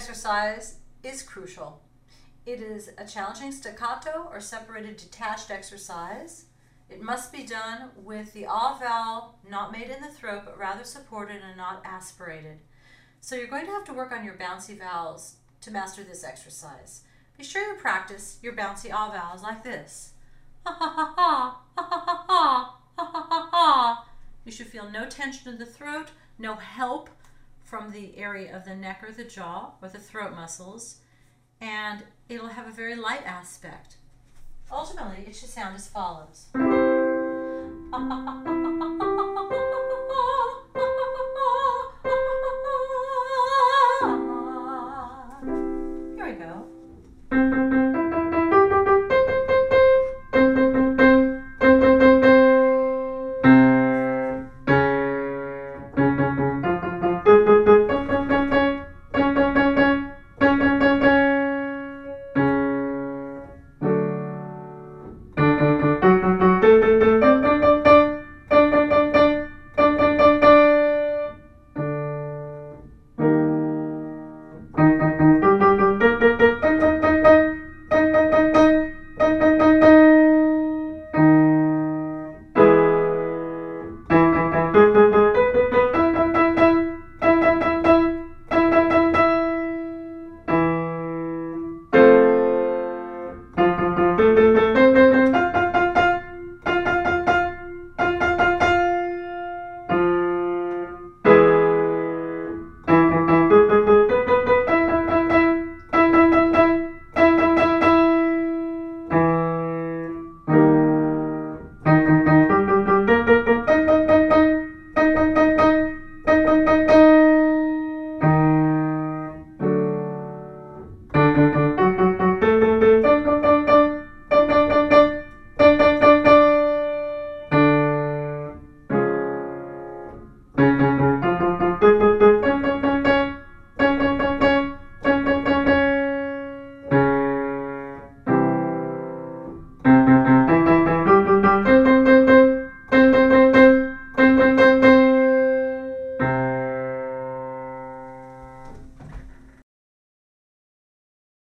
exercise is crucial. It is a challenging staccato or separated detached exercise. It must be done with the ah vowel not made in the throat, but rather supported and not aspirated. So you're going to have to work on your bouncy vowels to master this exercise. Be sure you practice your bouncy ah vowels like this. Ha ha ha ha, ha ha ha ha, ha ha ha ha. You should feel no tension in the throat, no help from the area of the neck or the jaw or the throat muscles, and it'll have a very light aspect. Ultimately, it should sound as follows.